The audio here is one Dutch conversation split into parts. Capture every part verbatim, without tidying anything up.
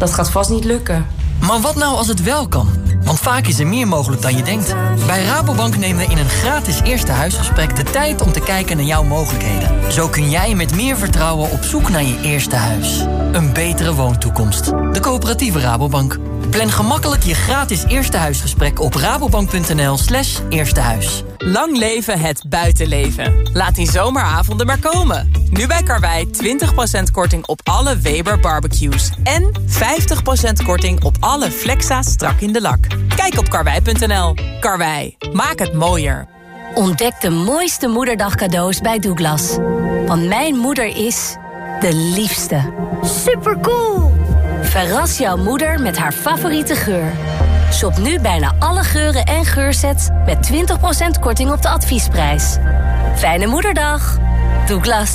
Dat gaat vast niet lukken. Maar wat nou als het wel kan? Want vaak is er meer mogelijk dan je denkt. Bij Rabobank nemen we in een gratis eerste huisgesprek de tijd om te kijken naar jouw mogelijkheden. Zo kun jij met meer vertrouwen op zoek naar je eerste huis. Een betere woontoekomst. De coöperatieve Rabobank. Plan gemakkelijk je gratis eerste huisgesprek op rabobank.nl slash eerste huis. Lang leven het buitenleven. Laat die zomeravonden maar komen. Nu bij Karwei twintig procent korting op alle Weber barbecues. En vijftig procent korting op alle Flexa strak in de lak. Kijk op karwei punt n l. Karwei, maak het mooier. Ontdek de mooiste moederdag cadeaus bij Douglas. Want mijn moeder is de liefste. Supercool! Verras jouw moeder met haar favoriete geur. Shop nu bijna alle geuren en geursets met twintig procent korting op de adviesprijs. Fijne moederdag. Douglas.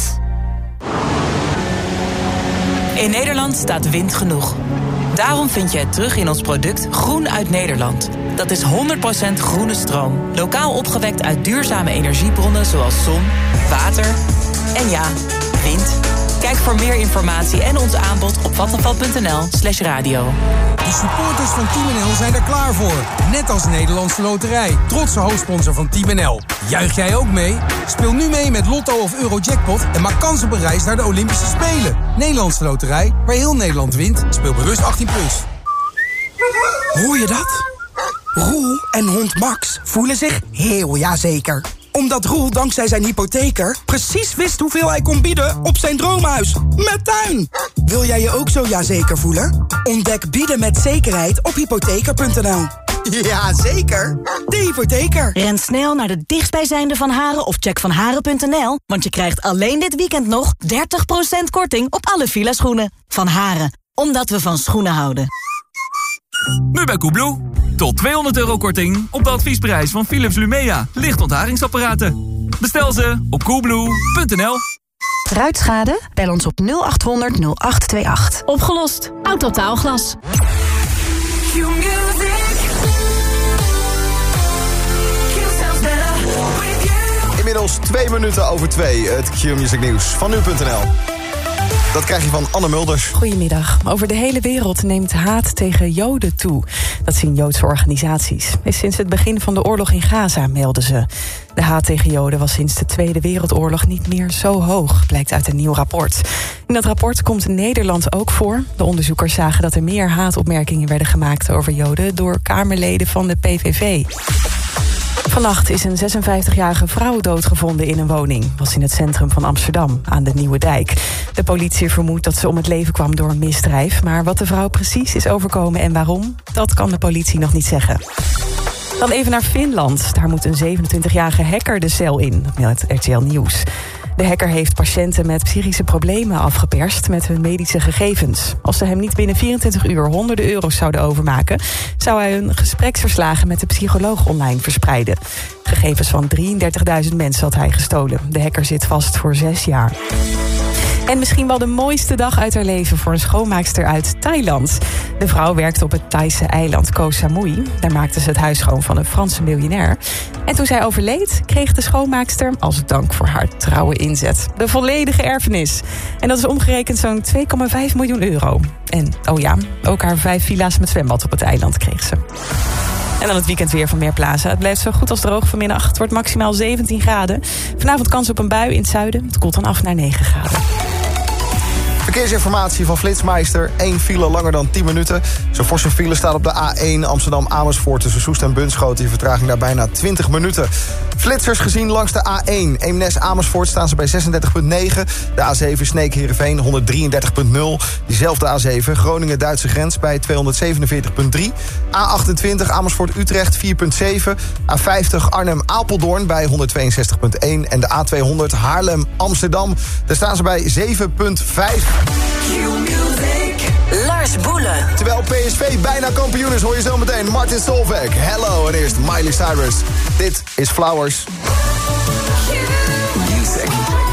In Nederland staat wind genoeg. Daarom vind je het terug in ons product Groen uit Nederland. Dat is honderd procent groene stroom. Lokaal opgewekt uit duurzame energiebronnen zoals zon, water en ja, wind. Kijk voor meer informatie en ons aanbod op vattenfall punt n l slash radio. De supporters van Team N L zijn er klaar voor. Net als Nederlandse Loterij, trotse hoofdsponsor van Team N L. Juich jij ook mee? Speel nu mee met Lotto of Eurojackpot en maak kans op een reis naar de Olympische Spelen. Nederlandse Loterij, waar heel Nederland wint. Speel bewust achttien plus. Hoor je dat? Roel en hond Max voelen zich heel jazeker. Omdat Roel dankzij zijn hypotheker precies wist hoeveel hij kon bieden op zijn droomhuis. Met tuin! Wil jij je ook zo jazeker voelen? Ontdek bieden met zekerheid op hypotheker punt n l. Jazeker, de hypotheker. Ren snel naar de dichtstbijzijnde Van Haren of check vanharen punt n l. Want je krijgt alleen dit weekend nog dertig procent korting op alle Fila-schoenen. Van Haren, omdat we van schoenen houden. Nu bij Koebloe. Tot tweehonderd euro korting op de adviesprijs van Philips Lumea lichtonthardingsapparaten. Bestel ze op koebloe punt n l. Ruitschade? Bel ons op nul acht honderd nul acht tweeëntwintig. Opgelost. Autotaalglas. Inmiddels twee minuten over twee. Het Q-Music nieuws van nu punt n l. Dat krijg je van Anne Mulders. Goedemiddag. Over de hele wereld neemt haat tegen Joden toe. Dat zien Joodse organisaties. Is sinds het begin van de oorlog in Gaza, melden ze. De haat tegen Joden was sinds de Tweede Wereldoorlog niet meer zo hoog, blijkt uit een nieuw rapport. In dat rapport komt Nederland ook voor. De onderzoekers zagen dat er meer haatopmerkingen werden gemaakt over Joden door Kamerleden van de P V V. Vannacht is een zesenvijftigjarige vrouw doodgevonden in een woning. Was in het centrum van Amsterdam, aan de Nieuwe Dijk. De politie vermoedt dat ze om het leven kwam door een misdrijf. Maar wat de vrouw precies is overkomen en waarom, dat kan de politie nog niet zeggen. Dan even naar Finland. Daar moet een zevenentwintigjarige hacker de cel in, dat meldt R T L Nieuws. De hacker heeft patiënten met psychische problemen afgeperst met hun medische gegevens. Als ze hem niet binnen vierentwintig uur honderden euro's zouden overmaken, zou hij hun gespreksverslagen met de psycholoog online verspreiden. Gegevens van drieëndertigduizend mensen had hij gestolen. De hacker zit vast voor zes jaar. En misschien wel de mooiste dag uit haar leven voor een schoonmaakster uit Thailand. De vrouw werkte op het Thaise eiland Koh Samui. Daar maakte ze het huis schoon van een Franse miljonair. En toen zij overleed, kreeg de schoonmaakster als dank voor haar trouwe inzet de volledige erfenis. En dat is omgerekend zo'n twee komma vijf miljoen euro. En oh ja, ook haar vijf villa's met zwembad op het eiland kreeg ze. En dan het weekend weer van Meerplaza. Het blijft zo goed als droog vanmiddag. Het wordt maximaal zeventien graden. Vanavond kans op een bui in het zuiden. Het koelt dan af naar negen graden. Verkeersinformatie van Flitsmeister. Eén file langer dan tien minuten. Zo'n forse file staat op de A één Amsterdam-Amersfoort tussen Soest en Bunschoten. Die vertraging daar bijna twintig minuten. Flitsers gezien langs de A één. Eemnes-Amersfoort staan ze bij zesendertig komma negen. De A zeven Sneek-Heerenveen honderddrieëndertig komma nul. Diezelfde A zeven Groningen-Duitse grens bij tweehonderdzevenenveertig komma drie. A achtentwintig Amersfoort-Utrecht vier komma zeven. A vijftig Arnhem-Apeldoorn bij honderdtweeënzestig komma één. En de A tweehonderd Haarlem-Amsterdam. Daar staan ze bij zeven komma vijf. Lars Boelen. Terwijl P S V bijna kampioen is, hoor je zo meteen Martin Solveig. Hello, en eerst Miley Cyrus. Dit is Flowers. Music.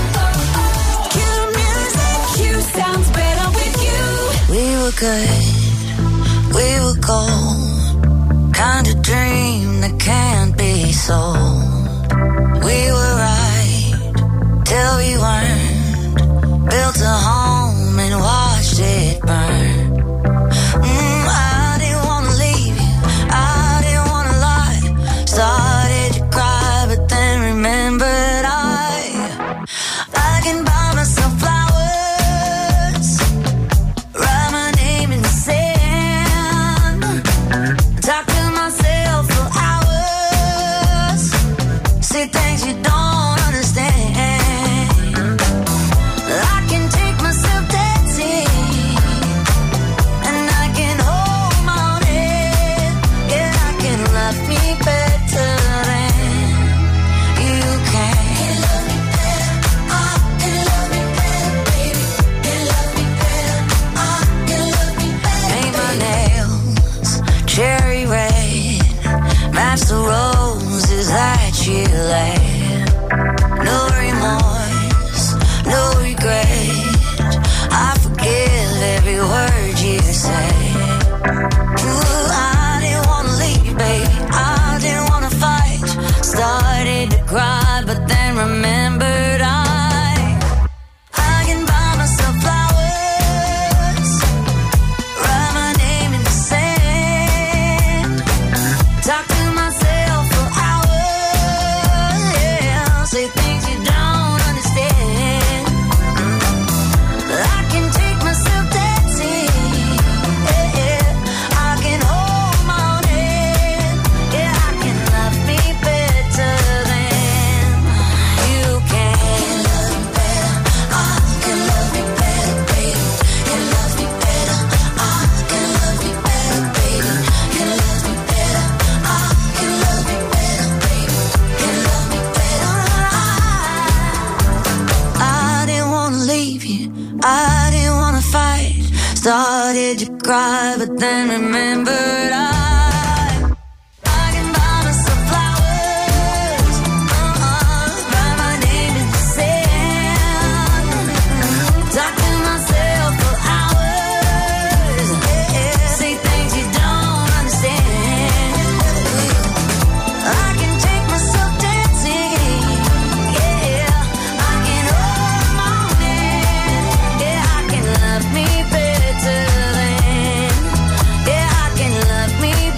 We were good, we were gold. Kind of dream that can't be sold. We were right till we weren't. Built a home and watched it burn. glad. No remorse, no regret. I forgive every word you say. Ooh, I didn't wanna leave, baby. I didn't wanna fight. Started to cry, but then remembered I I can buy myself flowers, write my name in the sand, talk to myself for hours, yeah, say things you don't understand. I can take myself dancing, yeah, yeah. I can hold my own hand, yeah, I can love me better than you can. Love me better, I can love me better, baby. Can love me better, I can love me better, baby. Can love me better, I can love me better, baby. Can love me better, I I didn't wanna leave you, I didn't wanna fight. Started to cry, but then remembered I I can buy myself flowers, uh-uh, write my name in the sand, talk to myself for hours, yeah, say things you don't understand. I can take myself dancing, yeah, I can hold my own hand, yeah, I can love me better than, yeah, I can love me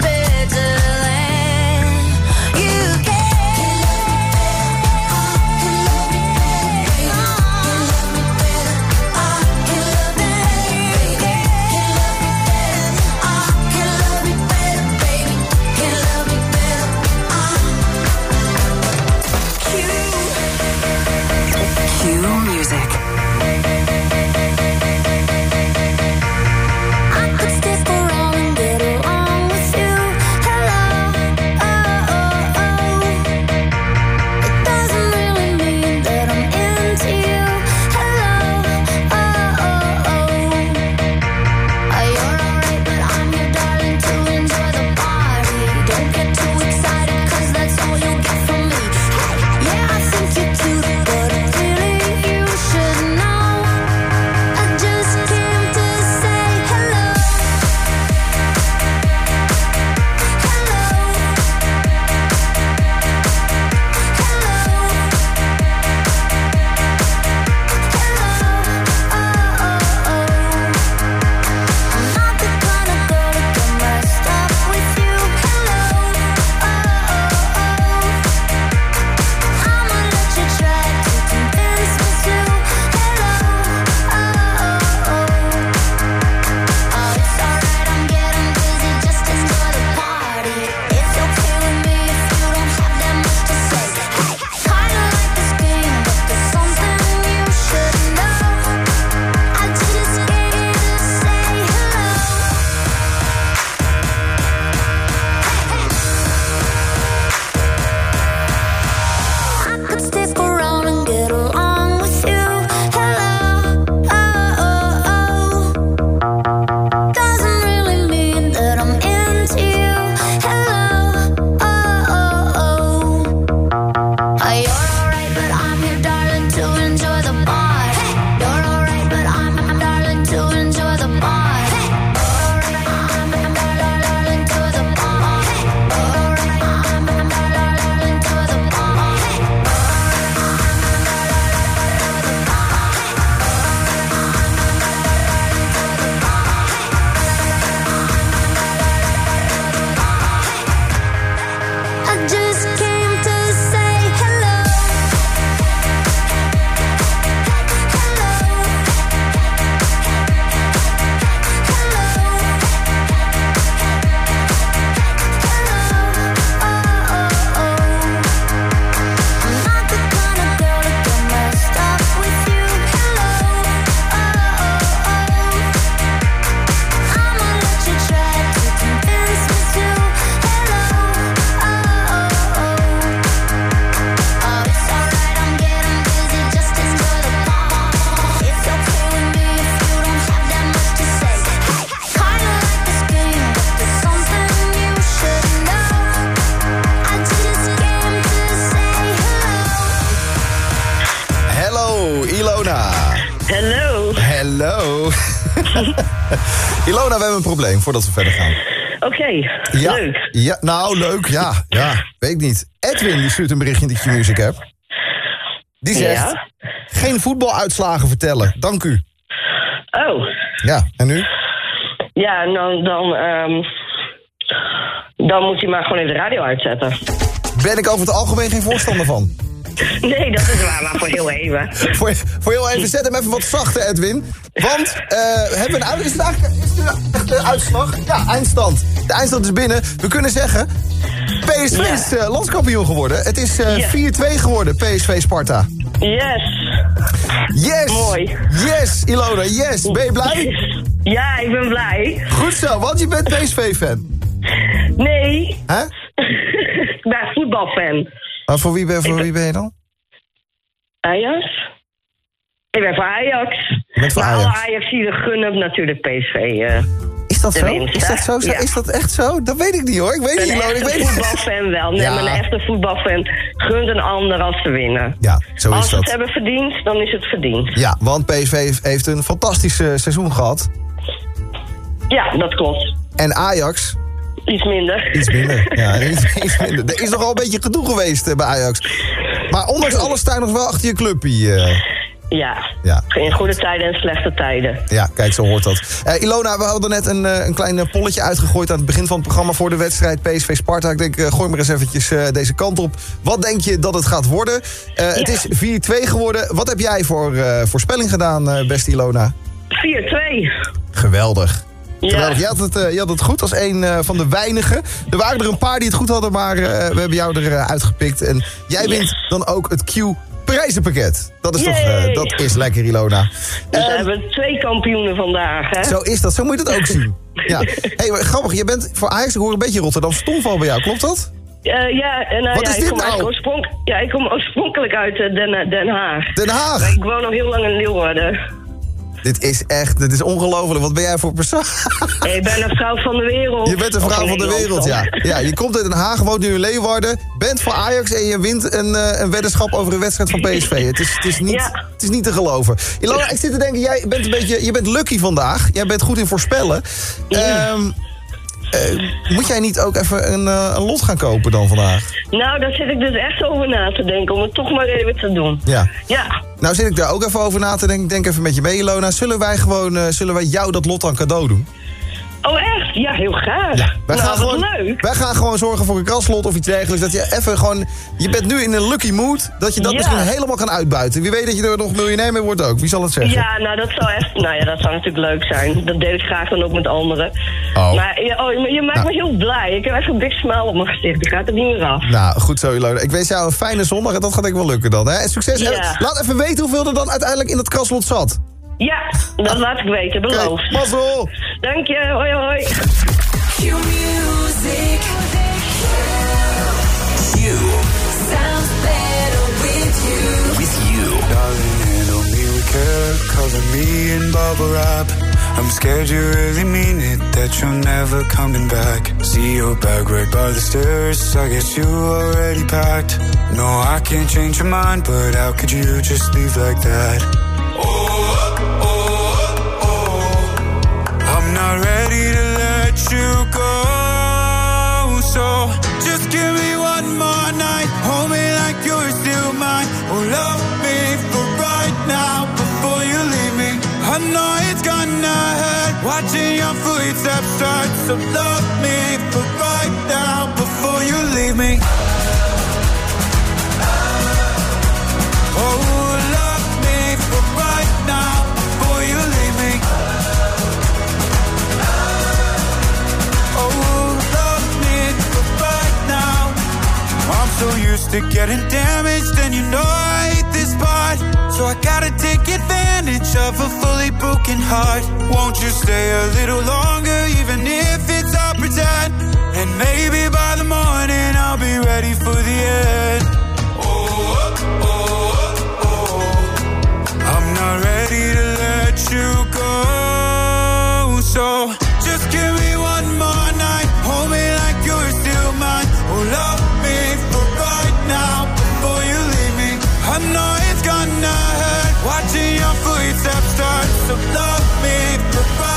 Ilona, we hebben een probleem voordat we verder gaan. Oké, okay, ja, leuk. Ja, nou, leuk, ja, ja, weet ik niet. Edwin, die stuurt een berichtje dat je music hebt. Die zegt, ja? Geen voetbaluitslagen vertellen, dank u. Oh. Ja, en nu? Ja, dan, dan, um, dan moet hij maar gewoon even de radio uitzetten. Ben ik over het algemeen geen voorstander van. Nee, dat is waar, maar voor heel even. voor, voor heel even, zet hem even wat zachter, Edwin. Want, uh, hebben we een uit... Is het eigenlijk is het de uitslag? Ja, eindstand. De eindstand is binnen. We kunnen zeggen, P S V ja. is uh, landskampioen geworden. Het is uh, yes. vier twee geworden, P S V Sparta. Yes. Yes. Mooi. Yes, Ilona, yes. Ben je blij? Ja, ik ben blij. Goed zo, want je bent P S V-fan. Nee. Hè? Ik ben voetbalfan. Maar voor wie ben, voor wie ben je dan? Ajax. Ik ben voor Ajax. Je bent voor maar Ajax. alle Ajax-ieden gunnen natuurlijk P S V. Uh, is dat zo? Winst, is dat zo? Ja. Is dat echt zo? Dat weet ik niet hoor. Ik weet een niet, Ilona. Een echte voetbalfan wel. Nee, ja. maar een echte voetbalfan gunt een ander als ze winnen. Ja, zo is als dat. Als ze het hebben verdiend, dan is het verdiend. Ja, want P S V heeft een fantastisch uh, seizoen gehad. Ja, dat klopt. En Ajax... Iets minder. Iets minder, ja. Iets, iets minder. Er is nogal een beetje gedoe geweest uh, bij Ajax. Maar ondanks alles sta je nog wel achter je clubpie. Uh. Ja. ja, in goede tijden en slechte tijden. Ja, kijk, zo hoort dat. Uh, Ilona, we hadden net een, uh, een klein polletje uitgegooid aan het begin van het programma voor de wedstrijd P S V Sparta. Ik denk, uh, gooi maar eens eventjes uh, deze kant op. Wat denk je dat het gaat worden? Uh, ja. Het is vier twee geworden. Wat heb jij voor uh, voorspelling gedaan, uh, beste Ilona? vier twee. Geweldig. Ja. Geweldig. Je had, het, uh, je had het goed als een uh, van de weinigen. Er waren er een paar die het goed hadden, maar uh, we hebben jou eruit uh, uitgepikt. En jij yes. wint dan ook het Q prijzenpakket. Dat is toch, uh, dat is lekker, Ilona. Dus um, we hebben twee kampioenen vandaag, hè? Zo is dat, zo moet je het ook zien. Ja. Hey, maar grappig, je bent voor Ajax, ik hoor een beetje Rotterdamse tongval bij jou, klopt dat? Uh, ja, en, uh, Wat ja, is ik dit kom nou? Oorspronk- ja, ik kom oorspronkelijk uit uh, Den, Den Haag. Den Haag? Maar ik woon al heel lang in Leeuwarden. Dit is echt, dit is ongelooflijk. Wat ben jij voor persoon? Ik ben een vrouw van de wereld. Je bent een vrouw van de wereld, ja. ja. Je komt uit Den Haag, woont nu in Leeuwarden, bent voor Ajax en je wint een, uh, een weddenschap over een wedstrijd van P S V. Het is, het is, niet, ja. het is niet te geloven. Ilona, ik zit te denken, jij bent een beetje, je bent lucky vandaag. Jij bent goed in voorspellen. Ja. Um, Uh, moet jij niet ook even een, uh, een lot gaan kopen dan vandaag? Nou, daar zit ik dus echt over na te denken, om het toch maar even te doen. Ja. Ja. Nou zit ik daar ook even over na te denken. Denk even met je mee, Ilona. Zullen wij gewoon, uh, zullen wij jou dat lot dan cadeau doen? Oh, echt? Ja, heel graag. Ja, wij, nou, gaan gewoon, leuk. wij gaan gewoon zorgen voor een kraslot of iets dergelijks. Dat je even gewoon... Je bent nu in een lucky mood. Dat je dat ja. misschien helemaal kan uitbuiten. Wie weet dat je er nog miljonair mee wordt ook. Wie zal het zeggen? Ja, nou dat zou echt... Nou ja, dat zou natuurlijk leuk zijn. Dat deel ik graag dan ook met anderen. Oh. Maar je, oh, je maakt nou. me heel blij. Ik heb echt een dik smaal op mijn gezicht. Die gaat er niet meer af. Nou, goed zo, Ilona. Ik wens jou een fijne zondag en dat gaat denk ik wel lukken dan. Hè? En succes. Ja. En laat even weten hoeveel er dan uiteindelijk in dat kraslot zat. Ja, dat ah. laat ik weten. Beloofd. Okay, mazzel. Dank je. Hoi, hoi. Q-music. You. Sounds better with you. With you. Darling, handle me with care. Cover me in bubble wrap. I'm scared you really mean it, that you're never coming back. See your bag right by the stairs, I guess you already packed. No, I can't change your mind, but how could you just leave like that? Oh, oh, oh, oh. I'm not ready to let you go. So just give me one more night, hold me like you're still mine. Oh, love me for right now, before you leave me. I know it's gonna hurt, watching your footsteps start. So love me for right now, before you leave me. Oh, love me for right now, before you leave me. Oh, love me for right now. I'm so used to getting damaged, and you know I hate this part. So I gotta take advantage of a fully broken heart. Won't you stay a little longer, even if it's all pretend? And maybe by the morning I'll be ready for the end. Oh, oh, oh, oh. I'm not ready to let you go. So just give me one more night, hold me like you're still mine. Oh, love me for right now, before you leave me. I know it's gonna hurt, watching your footsteps start. So love me for right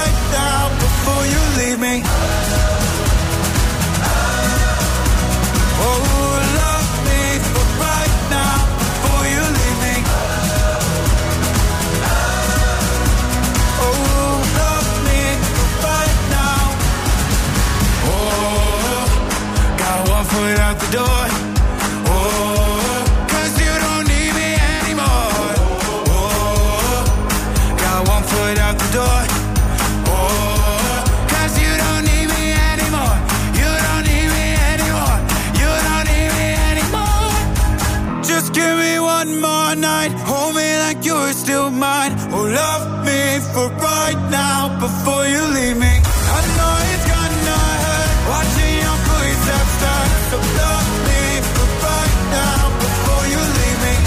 out the door. Oh, cause you don't need me anymore. Oh, got one foot out the door. Oh, cause you don't need me anymore. You don't need me anymore. You don't need me anymore. Just give me one more night. Hold me like you're still mine. Oh, love me for right now before you leave me. I know it's gonna hurt watching your footsteps start. So love me for right now before you leave me.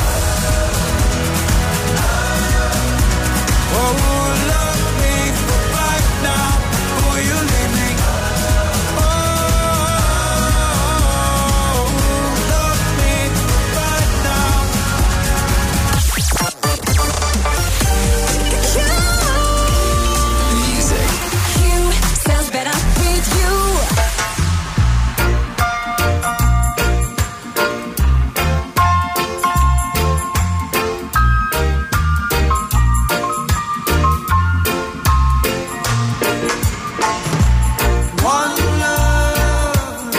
Oh, love me for right now before you leave me. Oh, love me for right now. Music. You sounds better with you. One love,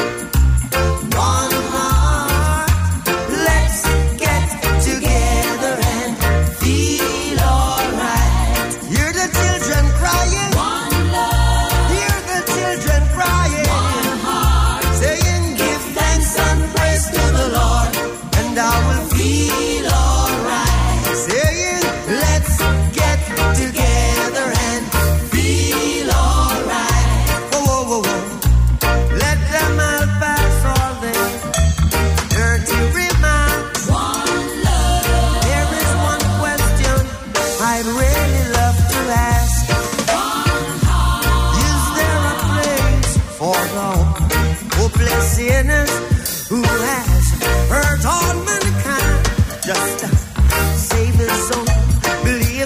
one heart. Let's get together and feel alright. Hear the children crying. One love. Hear the children crying. One heart. Saying, give thanks and praise to the Lord, and I will feel alright. Saying, let's get together and feel alright. Whoa, whoa, whoa, whoa. Let them all pass all their dirty remarks. One love. There is one question I'd really love to ask. One heart. Is there a place for the hopeless sinners who has hurt all mankind? Just to save his soul, believe.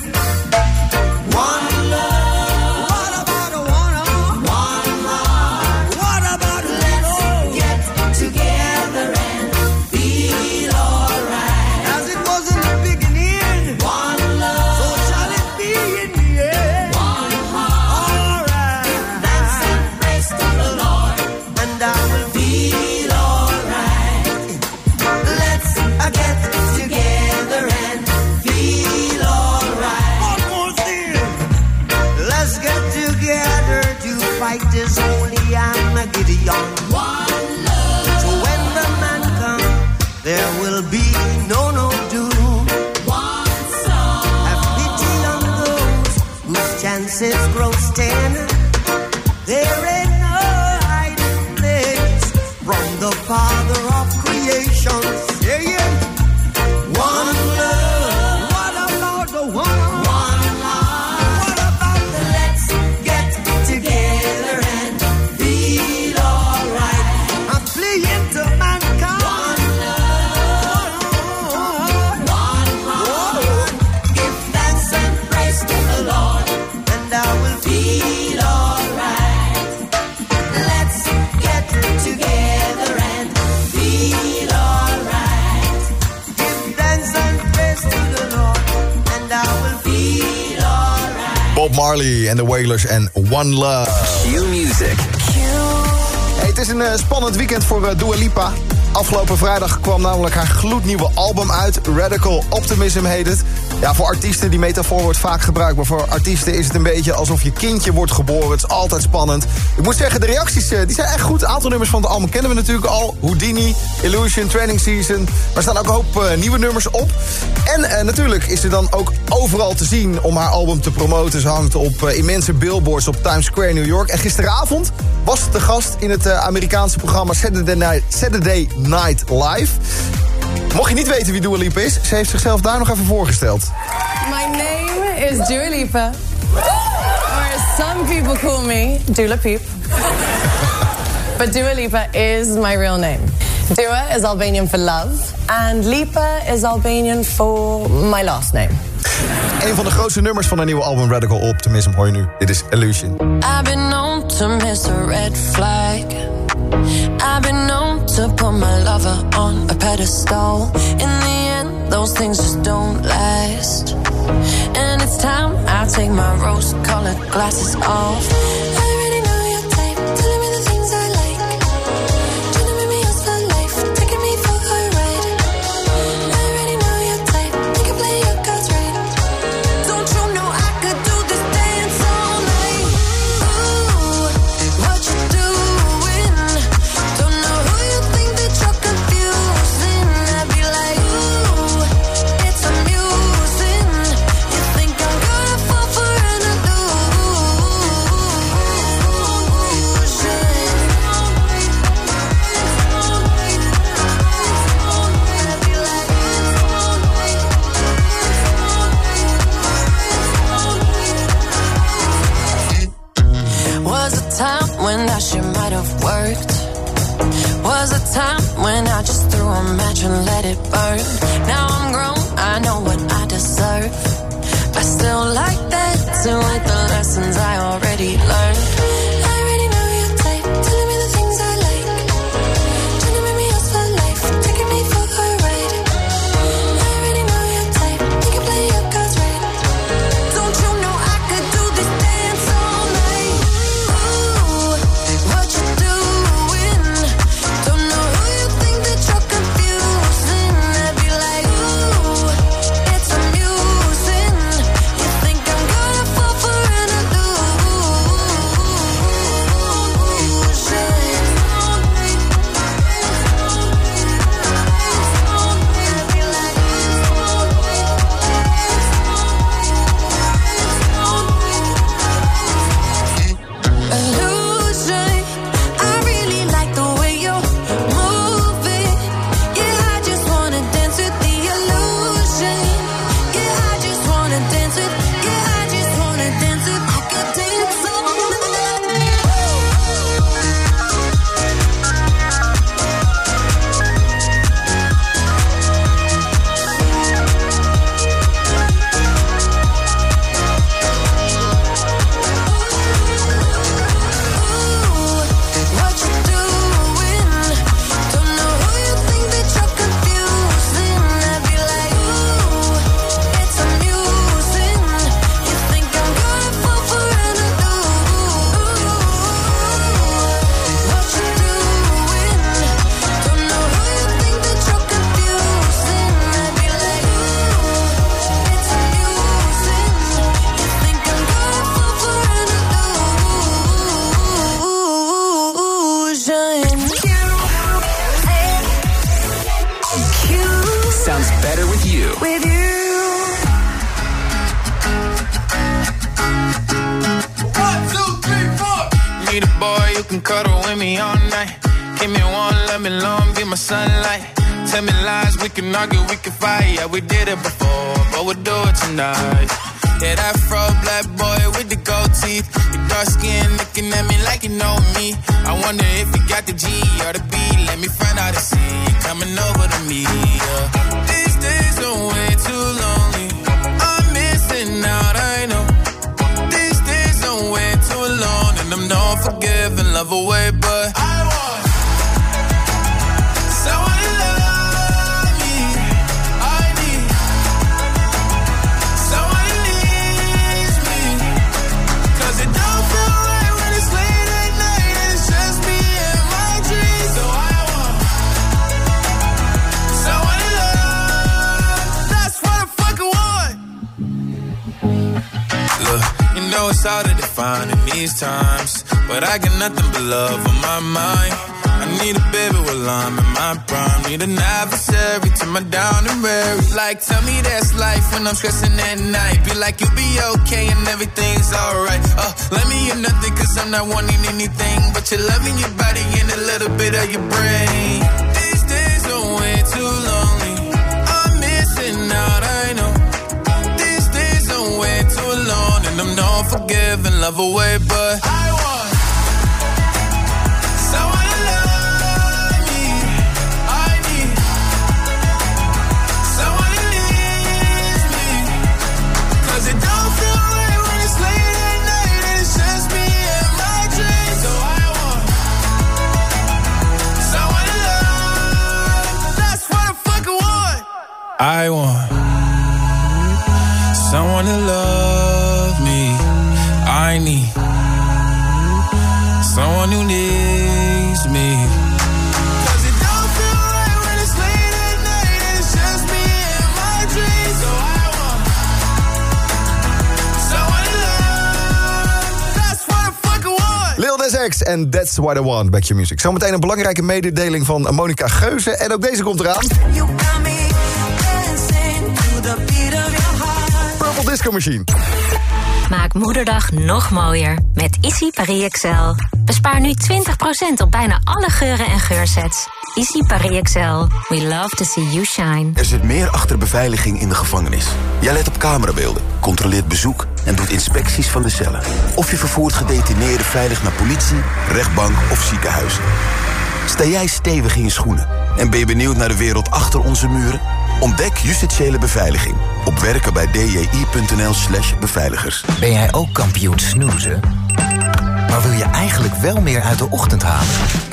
One love. What about a one heart? One heart. What about a let's get together and feel alright. As it was in the beginning. One love. So shall it be in the end. One heart. Alright. Thanks and praise to the Lord, and I will feel alright. Let's uh, get together and feel alright. One more thing. Let's get together to fight this holy Armageddon. One love. So when the man comes, there will be no no doom. One song. Have pity on those whose chances grow thin. There ain't no hiding place from the Father of creation. Saying, one love. What about the one? One heart. What about the let's get together and feel alright? I'm fleeing to mankind. One love. One heart. Give thanks and praise to the Lord, and I will feel alright. Let's get together and feel alright. Give thanks and praise to the Lord, and I will feel alright. Bob Marley en de Wailers en One Love. Q-Music. Hey, het is een uh, spannend weekend voor uh, Dua Lipa. Afgelopen vrijdag kwam namelijk haar gloednieuwe album uit. Radical Optimism heet het. Ja, voor artiesten, die metafoor wordt vaak gebruikt. Maar voor artiesten is het een beetje alsof je kindje wordt geboren. Het is altijd spannend. Ik moet zeggen, de reacties uh, die zijn echt goed. Een aantal nummers van het album kennen we natuurlijk al. Houdini, Illusion, Training Season. Maar er staan ook een hoop uh, nieuwe nummers op. En uh, natuurlijk is ze dan ook overal te zien om haar album te promoten. Ze hangt op uh, immense billboards op Times Square, New York. En gisteravond was ze te gast in het uh, Amerikaanse programma Saturday Night, Saturday Night Live. Mocht je niet weten wie Dua Lipa is, ze heeft zichzelf daar nog even voorgesteld. My name is Dua Lipa. Or some people call me Dula Peep. But Dua Lipa is my real name. Dua is Albanian for love. And Lipa is Albanian for my last name. Een van de grootste nummers van haar nieuwe album Radical Optimism hoor je nu. Dit is Illusion. I've been known to miss a red flag. I've been known to put my lover on a pedestal. In the end, those things just don't last. And it's time I take my rose-colored glasses off. I already know your type, telling me the things I like. Trying to make me yours for life. thought she might have worked. Was a time when I just threw a match and let it burn. Now I'm grown, I know what I deserve. I still like that, to with the lessons I already learned. I already know your type, telling me the things I like. Trying to make me yours for life, taking me for a ride. I already know your type, you can play your cards right. Don't you know I could do this dance all night? Ooh, what you doing? Don't know who you think that you're confusing. I'd be like, ooh, it's amusing. You think I'm gonna fall for an illusion. I really like the way you're moving. Yeah, I just wanna dance with the illusion. Yeah, I just wanna dance with. Yeah, I just wanna dance with. I could dance all what you doing? Don't know who you think that you're confusing. I'd be like, ooh, it's amusing. You think I'm gonna fall for an illusion? What you doing? Don't know who you think that you're confusing. I'd be like, ooh, it's amusing. You think I'm gonna fall for an illusion. Sounds better with you. With you. One, two, three, four. Need a boy who can cuddle with me all night. Give me one, let me long, be my sunlight. Tell me lies, we can argue, we can fight. Yeah, we did it before, but we'll do it tonight. Yeah, that fro black boy with the gold teeth. Your dark skin looking at me like you know me. I wonder if you got the G or the B. Let me find out and see you coming over to me. Yeah. These days are way too lonely. I'm missing out, I know. These days are way too alone, and I'm not forgiving, love away, but I want someone to love me. I need someone who needs me. 'Cause it don't feel right when it's late at night and it's just me and my dreams. So I want someone to love. That's what I fucking want. Look, you know it's hard to define in these times, but I got nothing but love on my mind. I need a baby while I'm in my prime. Need an adversary to my down and weary. Like, tell me that's life when I'm stressing at night. Be like, you'll be okay and everything's alright. Uh, let me hear nothing 'cause I'm not wanting anything but your loving, your body, and a little bit of your brain. These days are way too lonely. I'm missing out, I know. These days are way too alone, and I'm not forgiving, love away, but I want someone to love me. I need someone who needs me. 'Cause it don't feel right when it's late at night and it's just me and my dreams. So I want someone to love. That's what I fucking want. I want someone to love me. I need someone who needs me. 'Cause it don't feel right when it's late at night and it's just me and my dreams. So I want someone to love. That's what I fucking want. Lil Nas X en That's What I Want, Back Your Music. Zometeen een belangrijke mededeling van Monica Geuze. En ook deze komt eraan. You got me dancing to the beat of your heart. Purple Disco Machine. Maak moederdag nog mooier met Issy Paris Excel. Bespaar nu twintig procent op bijna alle geuren en geursets. Issy Paris Excel. We love to see you shine. Er zit meer achter beveiliging in de gevangenis. Jij let op camerabeelden, controleert bezoek en doet inspecties van de cellen. Of je vervoert gedetineerden veilig naar politie, rechtbank of ziekenhuis. Sta jij stevig in je schoenen en ben je benieuwd naar de wereld achter onze muren? Ontdek justitiële beveiliging op werken bij d j i punt n l slash beveiligers. Ben jij ook kampioen snoezen? Maar wil je eigenlijk wel meer uit de ochtend halen?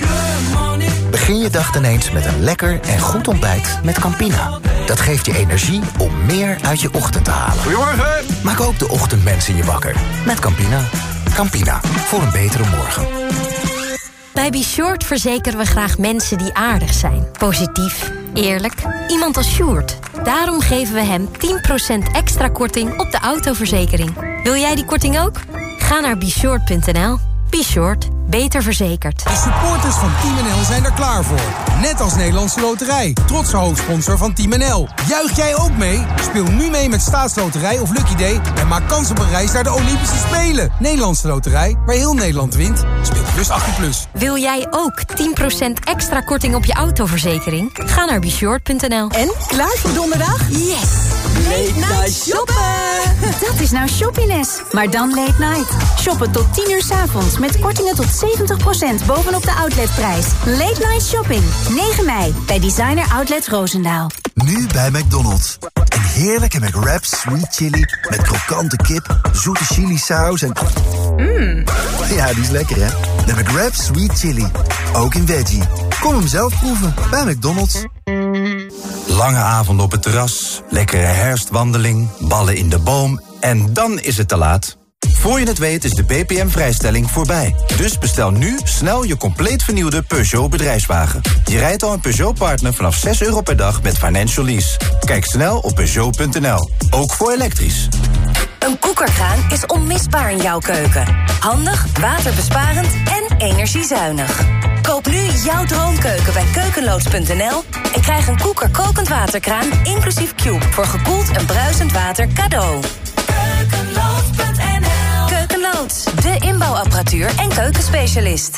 Begin je dag dan eens met een lekker en goed ontbijt met Campina. Dat geeft je energie om meer uit je ochtend te halen. Goedemorgen! Maak ook de ochtendmens in je wakker met Campina. Campina, voor een betere morgen. Bij Be Short verzekeren we graag mensen die aardig zijn. Positief, eerlijk, iemand als Sjoerd. Daarom geven we hem tien procent extra korting op de autoverzekering. Wil jij die korting ook? Ga naar be short punt n l. Be Short, beter verzekerd. De supporters van Team N L zijn er klaar voor. Net als Nederlandse Loterij, trotse hoofdsponsor van Team N L. Juich jij ook mee? Speel nu mee met Staatsloterij of Lucky Day en maak kans op een reis naar de Olympische Spelen. Nederlandse Loterij, waar heel Nederland wint. Speel plus achttien plus. Wil jij ook tien procent extra korting op je autoverzekering? Ga naar be short punt n l. En, klaar voor donderdag? Yes! Late night shoppen! Dat is nou shoppiness, maar dan late night. Shoppen tot tien uur 's avonds met kortingen tot zeventig procent bovenop de outletprijs. Late night shopping, negen mei, bij Designer Outlet Roosendaal. Nu bij McDonald's. Een heerlijke McWrap Sweet Chili met krokante kip, zoete chili saus en... Mmm. Ja, die is lekker, hè? De McWrap Sweet Chili. Ook in veggie. Kom hem zelf proeven bij McDonald's. Lange avond op het terras, lekkere herfstwandeling, ballen in de boom en dan is het te laat. Voor je het weet is de B P M-vrijstelling voorbij. Dus bestel nu snel je compleet vernieuwde Peugeot bedrijfswagen. Je rijdt al een Peugeot Partner vanaf zes euro per dag met financial lease. Kijk snel op peugeot punt n l. Ook voor elektrisch. Een koekerkraan is onmisbaar in jouw keuken. Handig, waterbesparend en energiezuinig. Koop nu jouw droomkeuken bij keukenloods punt n l en krijg een koeker kokend waterkraan inclusief Cube voor gekoeld en bruisend water cadeau. Keukenloods punt n l. Keukenloods, de inbouwapparatuur en keukenspecialist.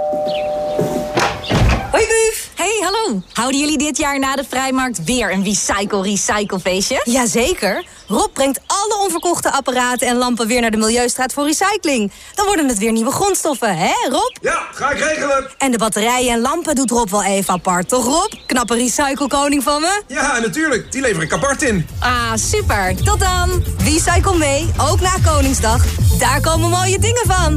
Hoi Buf! Hey, hallo! Houden jullie dit jaar na de Vrijmarkt weer een Recycle-Recycle-feestje? Jazeker! Rob brengt alle onverkochte apparaten en lampen weer naar de Milieustraat voor recycling. Dan worden het weer nieuwe grondstoffen, hè Rob? Ja, ga ik regelen! En de batterijen en lampen doet Rob wel even apart, toch Rob? Knappe recyclekoning van me? Ja, natuurlijk. Die lever ik apart in. Ah, super! Tot dan! Recycle mee, ook na Koningsdag. Daar komen mooie dingen van!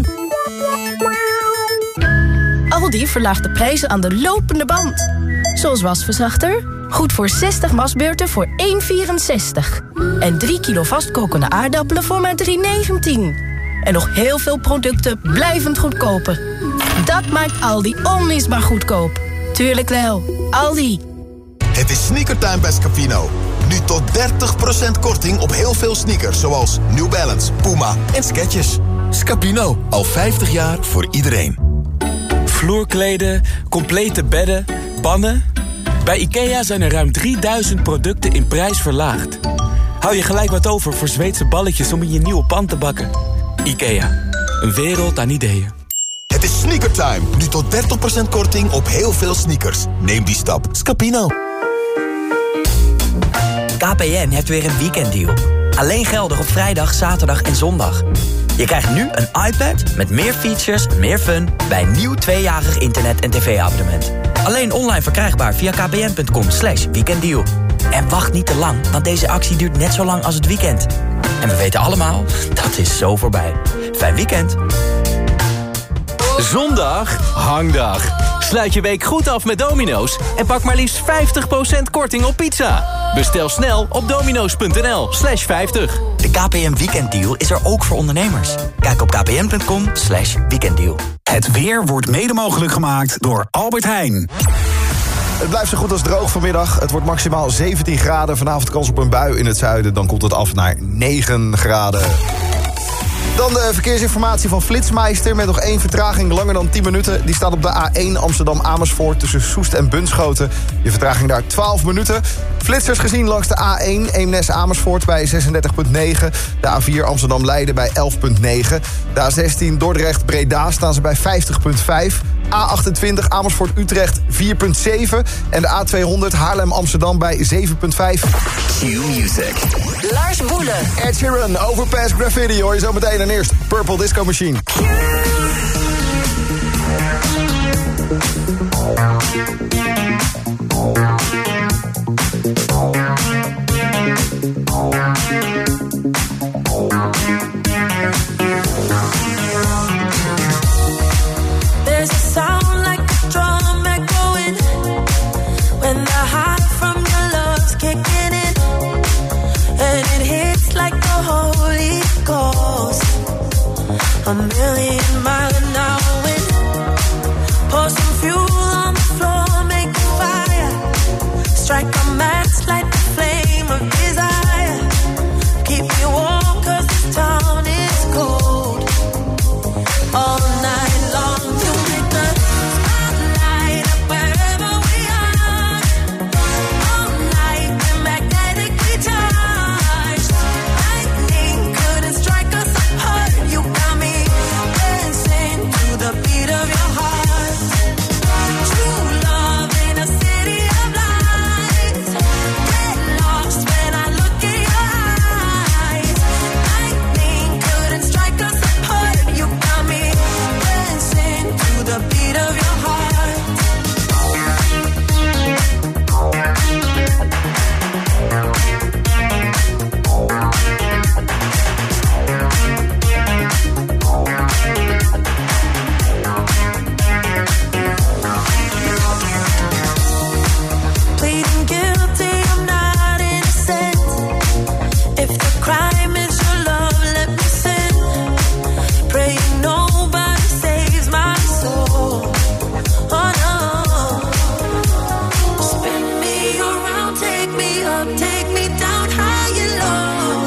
Aldi verlaagt de prijzen aan de lopende band. Zoals wasverzachter, goed voor zestig wasbeurten voor één euro vierenzestig. En drie kilo vastkokende aardappelen voor maar drie euro negentien. En nog heel veel producten blijvend goedkoper. Dat maakt Aldi onmisbaar goedkoop. Tuurlijk wel, Aldi. Het is sneakertime bij Scapino. Nu tot dertig procent korting op heel veel sneakers, zoals New Balance, Puma en Skechers. Scapino, al vijftig jaar voor iedereen. Vloerkleden, complete bedden, pannen. Bij IKEA zijn er ruim drieduizend producten in prijs verlaagd. Hou je gelijk wat over voor Zweedse balletjes om in je nieuwe pan te bakken. IKEA, een wereld aan ideeën. Het is sneakertime. Nu tot dertig procent korting op heel veel sneakers. Neem die stap. Scapino. K P N heeft weer een weekenddeal. Alleen geldig op vrijdag, zaterdag en zondag. Je krijgt nu een iPad met meer features en meer fun bij een nieuw tweejarig internet- en tv-abonnement. Alleen online verkrijgbaar via kpn punt com slash weekenddeal. En wacht niet te lang, want deze actie duurt net zo lang als het weekend. En we weten allemaal, dat is zo voorbij. Fijn weekend. Zondag, hangdag. Sluit je week goed af met Domino's en pak maar liefst vijftig procent korting op pizza. Bestel snel op domino's punt n l slash vijftig. De K P N weekenddeal is er ook voor ondernemers. Kijk op kpn punt com slash weekenddeal. Het weer wordt mede mogelijk gemaakt door Albert Heijn. Het blijft zo goed als droog vanmiddag. Het wordt maximaal zeventien graden. Vanavond kans op een bui in het zuiden. Dan komt het af naar negen graden. Dan de verkeersinformatie van Flitsmeister met nog één vertraging langer dan tien minuten. Die staat op de A één Amsterdam-Amersfoort tussen Soest en Bunschoten. Je vertraging daar twaalf minuten. Flitsers gezien langs de A één, Eemnes-Amersfoort bij zesendertig komma negen. De A vier Amsterdam-Leiden bij elf komma negen. De A zestien Dordrecht-Breda staan ze bij vijftig komma vijf. A achtentwintig Amersfoort-Utrecht vier komma zeven. En de A tweehonderd Haarlem-Amsterdam bij zeven komma vijf. Q-Music. Lars Boelen. Ed Sheeran, Overpass Graffiti hoor je zo meteen. En eerst Purple Disco Machine. There's a sound like a drum echoing when the high from your love's kicking in, and it hits like the Holy Ghost. A million mile an hour wind. Pour some fuel on the floor, make a fire. Strike a match, light the flame of desire. Keep me warm 'cause this town is cold. All night long to make the spotlight up wherever we are. All night we're magnetically charged. Lightning couldn't strike us apart. You got me dancing to the beat of your heart. True love in a city of lights. Get lost when I look in your eyes. Lightning couldn't strike us apart. You got me dancing to the beat of your heart. Pleading guilty, I'm not innocent. If the crime is your love, let me sin. Praying nobody saves my soul. Oh no. Spin me around, take me up, take me down high and low.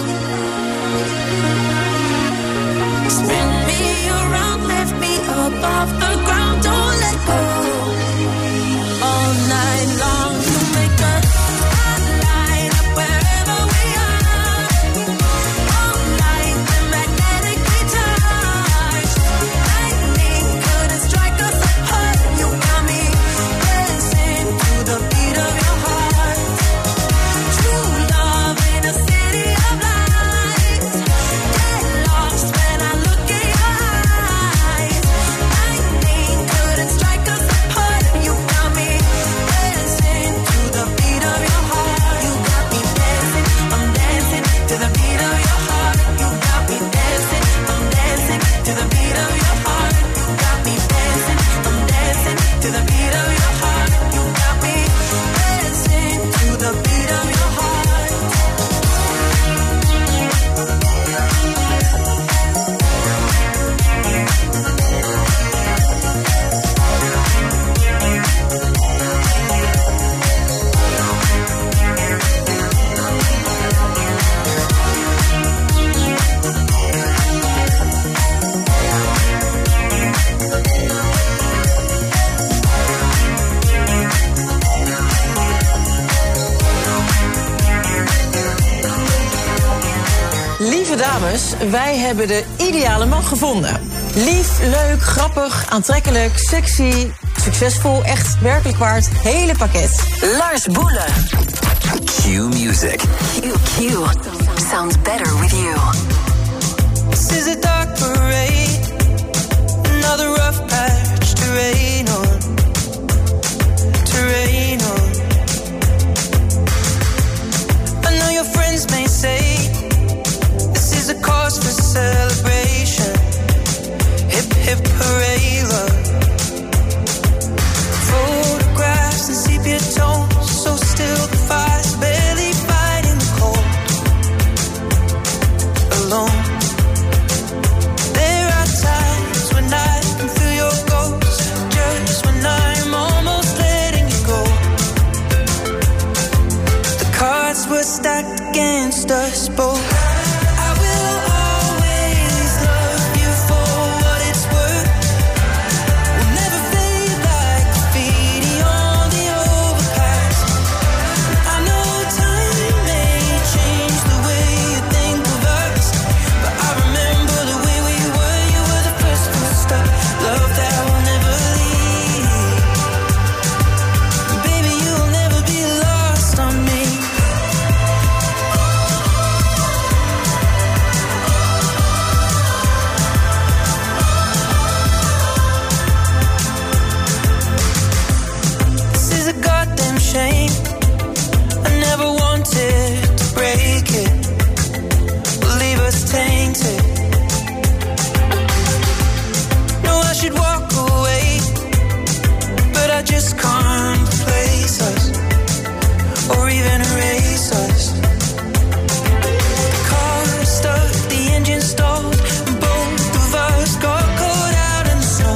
Spin me around, lift me up off the ground, don't let go. All night long to make the spotlight up wherever we are. All night we're magnetically charged. Lightning couldn't strike us apart. You got me dancing to the beat of your heart. True love in a city of lights. Get lost when I look in your eyes. Lightning couldn't strike us apart. You got me dancing to the beat of your heart. You got me dancing, I'm dancing to the beat of your heart. You got me dancing, I'm dancing to the beat of your heart. You got me dancing, I'm dancing to the beat of your heart. You got me dancing to the beat of your heart. Lieve dames, wij hebben de ideale man gevonden. Lief, leuk, grappig, aantrekkelijk, sexy, succesvol, echt werkelijk waard. Hele pakket. Lars Boelen. Q-Music. Q Q. Sounds better with you. This is a dark parade. Another rough patch to rain on. To rain on. I know your friends may say this is a cause for celebration. Hip hip hooray, love. Photographs and sepia tones, so still the fire's barely fighting the cold. Alone. just can't replace us or even erase us. The car stuck, the engine stalled, and both of us got caught out in the snow,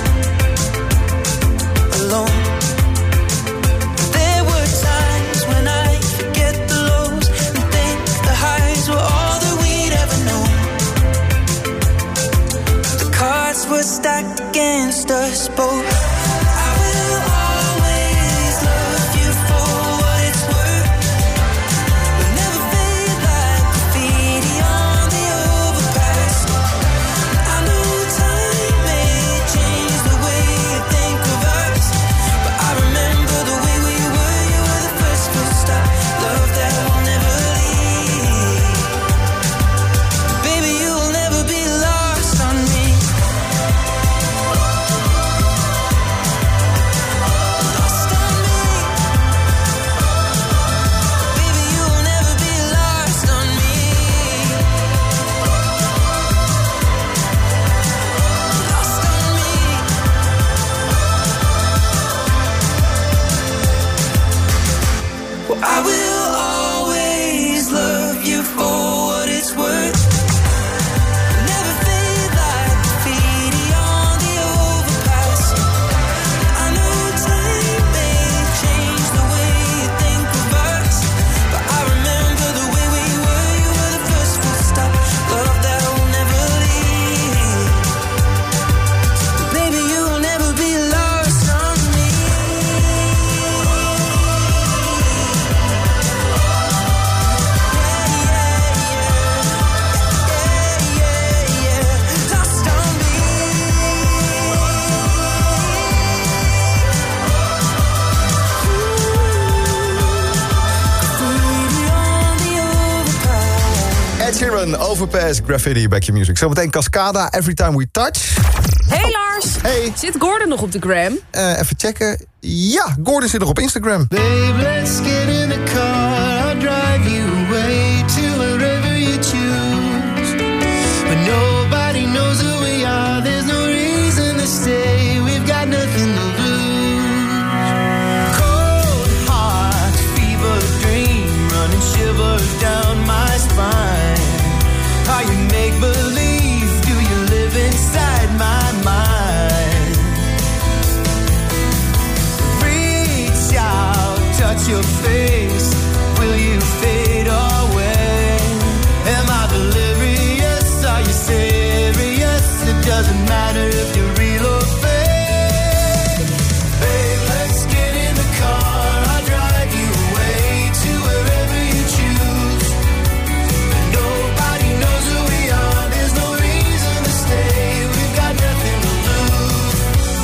alone. There were times when I forget the lows and think the highs were all that we'd ever known. The cards were stacked against us both. I will always love you for what it's worth. Never fade like graffiti on the overpass. I know time may change the way you think of us, but I remember the way we were. You were the first full stop, love that will never leave. Baby, you will never be lost on me. Ed Sheeran, Overpass, Graffiti, Back Your Music. Zometeen Cascada, Every Time We Touch. Hey Lars, hey. Zit Gordon nog op de gram? Uh, even checken. Ja, Gordon zit nog op Instagram. Babe, let's get in the car. I'll drive you away to wherever you choose. But nobody knows who we are. There's no reason to stay. We've got nothing to lose. Cold heart, fever dream, running shivers down my spine. Are you make believe? Do you live inside my mind? Reach out, touch your face. Will you fade away? Am I delirious? Are you serious? It doesn't matter if you're real or fake. Babe, let's get in the car. I'll drive you away to wherever you choose. And nobody knows who we are. There's no reason to stay. We've got nothing to lose.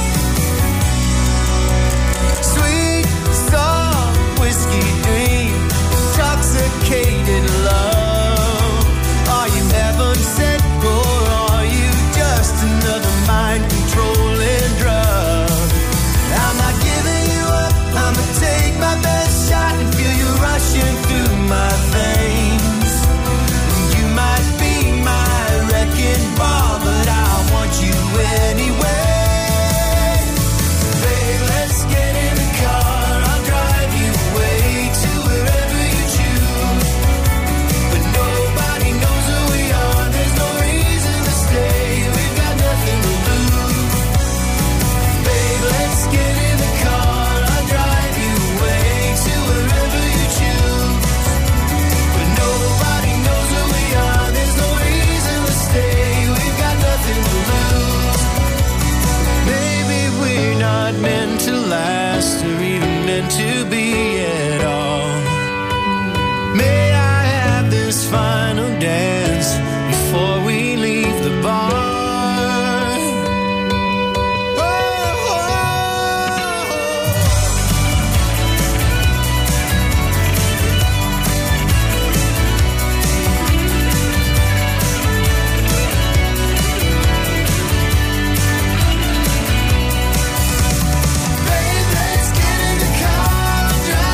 Sweet, soft whiskey dream, intoxicated love. Are you heaven sent or are you just another mind controlling drug? I'm not giving you up. I'ma take my best shot and feel you rushing through my veins. You might be my wrecking ball, but I want you anyway. Babe, let's get in the car. I'll drive you away to wherever you choose. But nobody knows who we are. There's no reason to stay. We've got nothing to lose. Babe, let's get in the car. I'll drive you away to wherever you choose. But nobody knows who we are. There's no reason to stay. We've got nothing to lose. Maybe we're not meant to last or even meant to be at all. May I have this final dance before we leave the bar? Babe, let's get in the car. Drive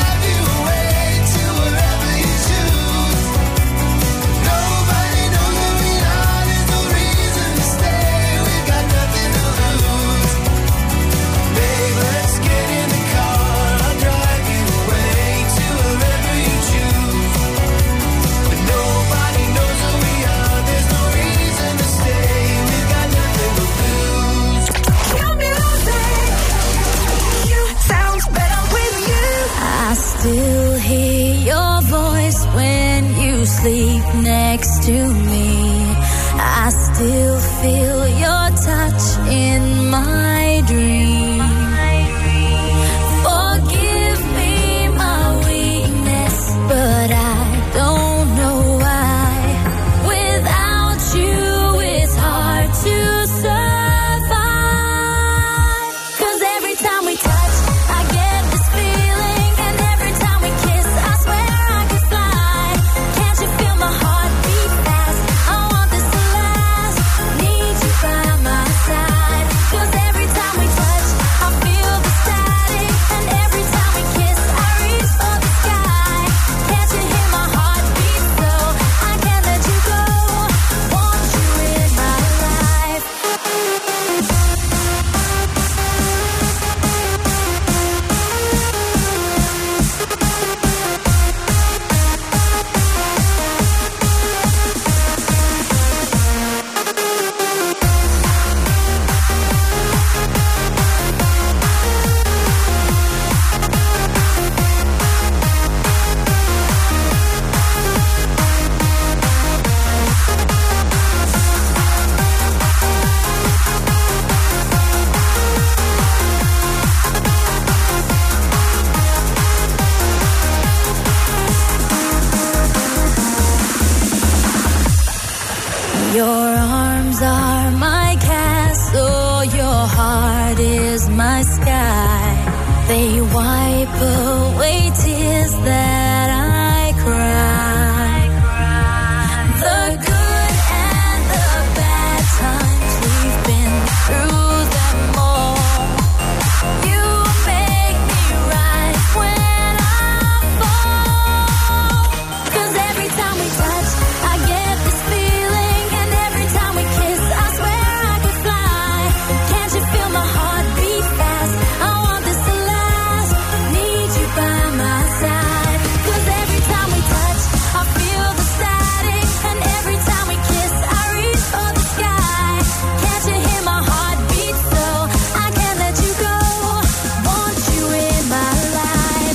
sleep next to me, I still feel your touch in my dream. Forgive me my weakness, but I don't know why. Without you, it's hard to survive. 'Cause every time we touch, I get this feeling, and every time we kiss, I swear I could fly. Can't you feel my heart beat fast? I want this to last. Need you by my side. 'Cause every time we touch, I feel the static, and every time we kiss, I reach for the sky. Can't you hear my heart beat so? I can't let you go. Want you in my life. Your arms are my castle, your heart is my sky. They wipe away tears that I cry. The good and the bad times, we've been through them all. You make me rise when I fall. 'Cause every time we touch, I get this feeling, and every time we kiss, I swear I could fly. Can't you feel my heart beat fast? I want this to last. Need you by my side. 'Cause every time we touch, I feel the static, and every time we kiss, I reach for the sky. Can't you hear my heart beat so? I can't let you go. Want you in my life.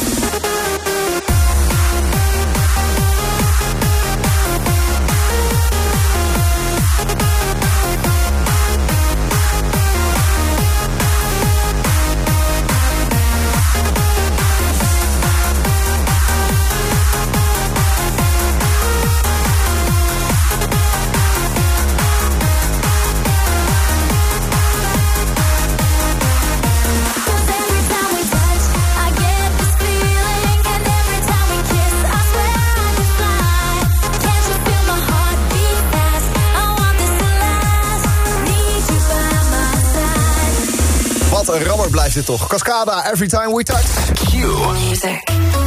Wat een rammer blijft dit toch. Cascada, Every Time We Touch. Music.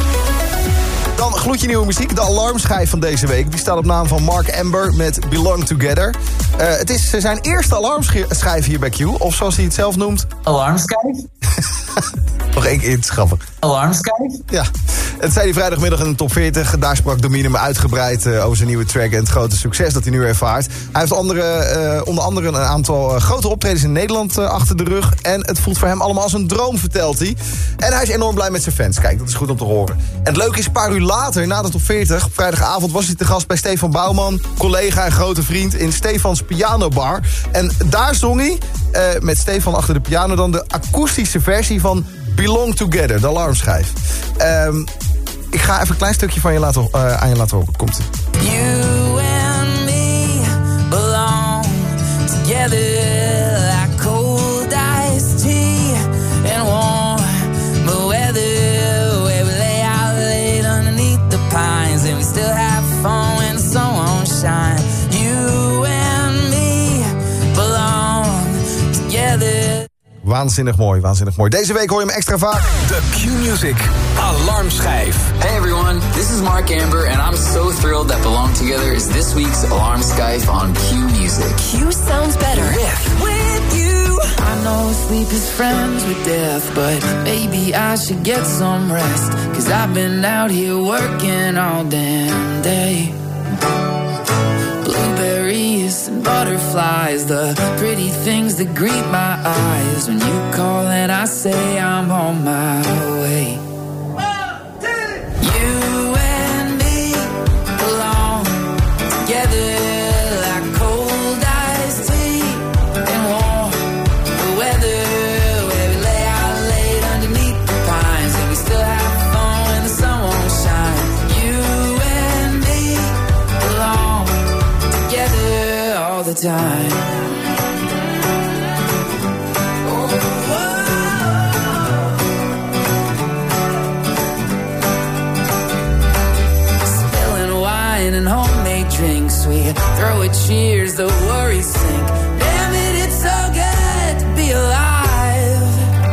Dan gloedje nieuwe muziek. De alarmschijf van deze week. Die staat op naam van Mark Amber met Belong Together. Uh, het is zijn eerste alarmschijf hier bij Q. Of zoals hij het zelf noemt... Alarmschijf? Nog één keer, het is grappig. Alarmschijf? Ja. Het zei hij vrijdagmiddag in de top veertig. Daar sprak Domine me uitgebreid uh, over zijn nieuwe track... en het grote succes dat hij nu ervaart. Hij heeft andere, uh, onder andere een aantal uh, grote optredens in Nederland uh, achter de rug. En het voelt voor hem allemaal als een droom, vertelt hij. En hij is enorm blij met zijn fans. Kijk, dat is goed om te horen. En het leuke is, een paar uur later, na de top veertig... op vrijdagavond was hij te gast bij Stefan Bouwman... collega en grote vriend in Stefans Pianobar. En daar zong hij, uh, met Stefan achter de piano... dan de akoestische versie van Belong Together, de alarmschijf. Um, ik ga even een klein stukje van je laten, uh, aan je laten horen. Komt-ie. You and me belong together like cold iced tea and warm but weather, where we lay out late underneath the pines and we still have fun when the sun won't shine. You and me belong together. Waanzinnig mooi, waanzinnig mooi. Deze week hoor je hem extra vaak. De Q-Music Alarmschijf. Hey everyone, this is Mark Amber and I'm so thrilled that Belong Together is this week's Alarmschijf on Q Music. Q sounds better with, with you. I know sleep is friends with death, but maybe I should get some rest. Cause I've been out here working all damn day. Blueberries and butterflies, the pretty things that greet my eyes when you call and I say I'm on my way. You and me belong time. Spilling wine and homemade drinks, we throw a cheers, the worries sink. Damn it, it's so good to be alive.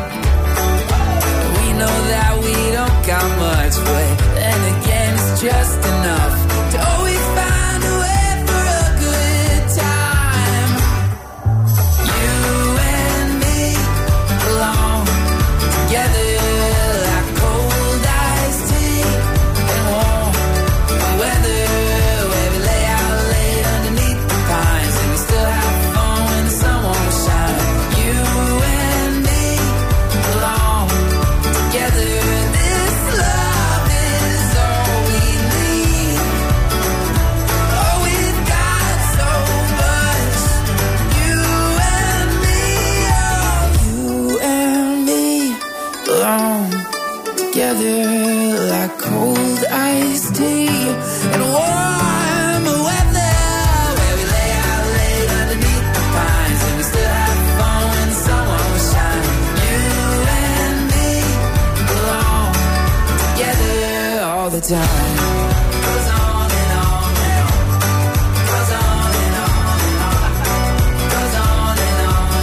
We know that we don't got much, but then again it's just enough to always find a way for a good time. You and me belong together like cold iced tea and warm weather, where we lay out late underneath the pines and we still have fun when the sun won't shine. You and me belong together. This love is all we need. Oh, we've got so much. You and me, oh, you and me belong together like cold iced tea and warm weather, where we lay out late underneath the pines and we still have fun when the sun won't shine. You and me belong together all the time. Goes on and on and on. Goes on and on and on. Goes on and on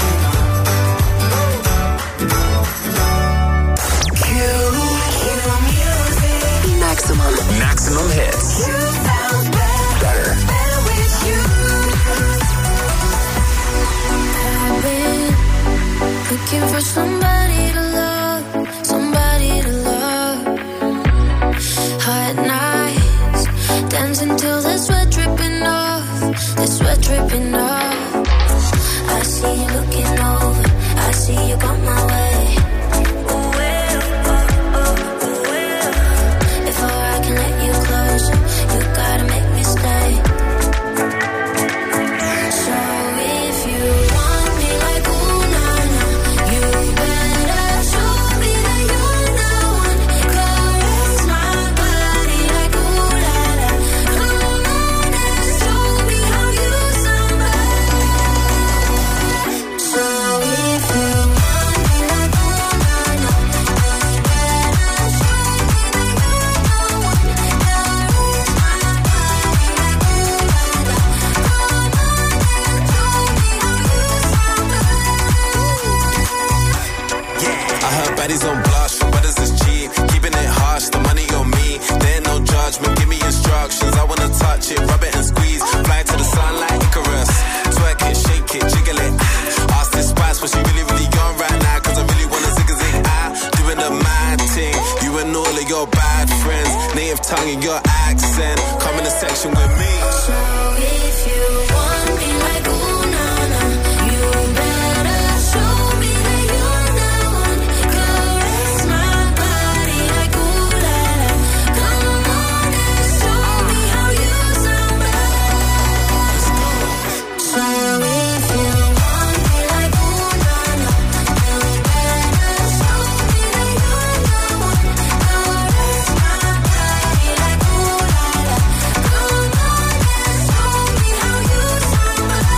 and on. Q, Q music. Maximum. Maximum hits. You sound better, Better. better with you. I've been looking for somebody to love, somebody to love. Hot nights, dancing till the sweat dripping off, the sweat dripping off. I see you looking over, I see you got my way. Ooh, well, oh, oh, ooh, well. Before I can let you closer, you gotta make me stay. So if you want me like ooh na na, you better show me that you're the one. Caress my body like ooh la la. Come on and show me how you somebody. So if you want me like ooh na na, you better show me that you're the one. Caress my body like ooh la la. Come on and show me how you I heard baddies on blush, brothers is cheap. Keeping it harsh, the money on me. There ain't no judgment, give me instructions. I wanna touch it, rub it and squeeze. Fly to the sun like Icarus. Twerk it, shake it, jiggle it. Ah. Ask this spice what she really, really on right now. Cause I really wanna zig a zig. Ah, doing the mad thing. You and all of your bad friends. Native tongue and your accent. Come in the section with me. So if you want me like ooh na na, you better show me that you're the one. Caress my body like ooh la la. Come on and show me how you somebody. So if you want me like ooh na na, you better show me that you're the one. Caress my body like ooh la la. Come on and show me how you somebody.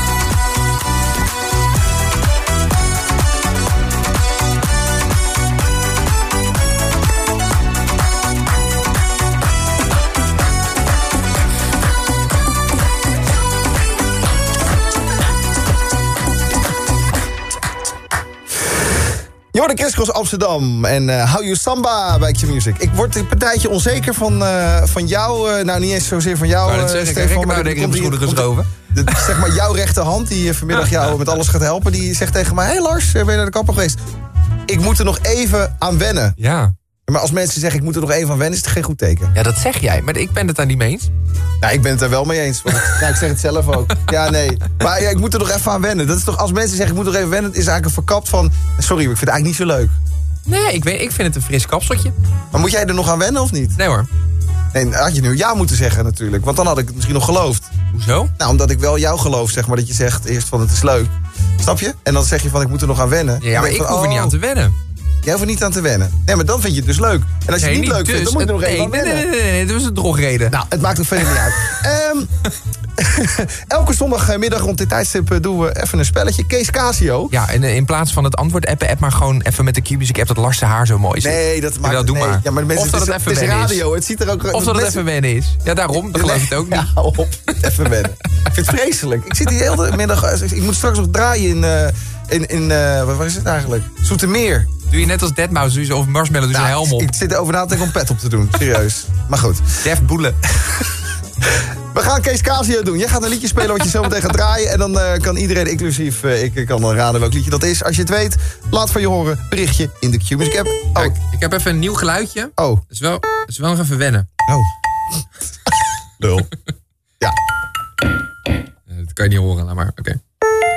Jordi Kiskos Amsterdam en uh, How You Samba bij Q-Music. Ik word een partijtje onzeker van, uh, van jou, uh, nou niet eens zozeer van jou, Maar dat uh, zeg ik, Stefan. ik heb maar nou er denk ik in mijn komt schoenen hier- geschoven. de- zeg maar jouw rechterhand die uh, vanmiddag jou met alles gaat helpen, die zegt tegen mij: hey Lars, ben je naar de kapper geweest? Ik moet er nog even aan wennen. Ja. Maar als mensen zeggen ik moet er nog even aan wennen, is het geen goed teken. Ja, dat zeg jij, maar ik ben het daar niet mee eens. Nou, ik ben het er wel mee eens. Want, nou, ik zeg het zelf ook. Ja, nee. Maar ja, ik moet er nog even aan wennen. Dat is toch, als mensen zeggen ik moet er even wennen, is eigenlijk een verkapt van sorry, maar ik vind het eigenlijk niet zo leuk. Nee, ik, weet, ik vind het een fris kapseltje. Maar moet jij er nog aan wennen of niet? Nee hoor. Nee, dan had je nu ja moeten zeggen natuurlijk. Want dan had ik het misschien nog geloofd. Hoezo? Nou, omdat ik wel jou geloof, zeg maar. Dat je zegt eerst van het is leuk. Snap je? En dan zeg je van ik moet er nog aan wennen. Ja, maar denk ik van, hoef er oh. niet aan te wennen. Jij hoeft er niet aan te wennen. Nee, maar dan vind je het dus leuk. En als je Nee, het niet leuk dus. vindt, dan moet je er nog nee, even aan nee, wennen. nee, nee, nee, dat was een drogreden. Nou, het maakt ook verder niet uit. Um, elke zondagmiddag rond dit tijdstip doen we even een spelletje. Kees Casio. Ja, en in plaats van het antwoord appen, app maar gewoon even met de Q-Music app dat Lars zijn haar zo mooi zit. Nee, dat maakt ja, dat doe nee. maar. Ja, maar de mensen, of dat het, het is, even het is wennen radio. is. Het ziet er ook, of dat het mensen, even wennen is. Ja, daarom. Dat geloof ik het ook niet. Ja, op. Even wennen. Ik vind het vreselijk. Ik zit hier heel de middag... Ik moet straks nog draaien in... Uh, in, in uh, waar is het eigenlijk? Zoetermeer. Doe je net als deadmau doe je zo over Marshmallow, doe je nou, een helm op. Ik, ik zit erover na te denken om pet op te doen. Serieus. Maar goed. Def Boelen. We gaan Kees Casio doen. Jij gaat een liedje spelen wat je zo meteen gaat draaien. En dan uh, kan iedereen, inclusief uh, ik, kan dan raden welk liedje dat is. Als je het weet, laat van je horen. Berichtje in de Q-Music app. Oh. Kijk, ik heb even een nieuw geluidje. Oh. Dat is wel, dat is wel nog even wennen. Oh. Lul. Ja. Uh, dat kan je niet horen, laat maar. Oké. Okay.